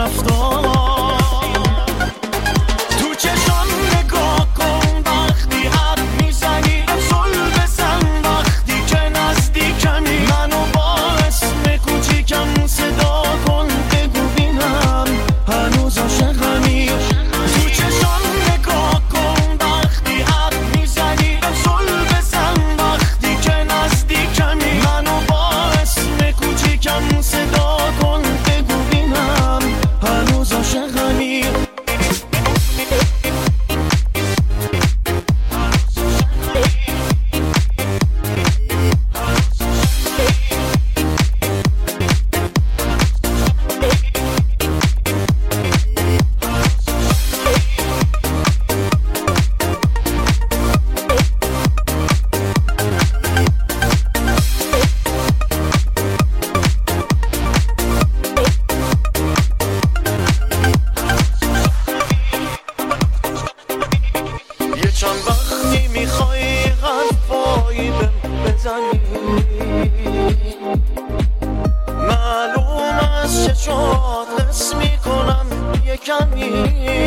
رفتار تو چشم نگاه کن وقتی حرف میزنی زل بزن وقتی که نزدیکمی منو با اسم کوچیکم صدا کن بگو بینم هنوز عاشقمی تو چشم نگاه کن وقتی حرف میزنی زل بزن وقتی که نزدیکمی منو با اسم کوچیکم صدا کن بگو بینم هنوز عاشقمی چند وقتی میخوای حرفایی بزنی معلوم از چشات حس میکنم یه کمی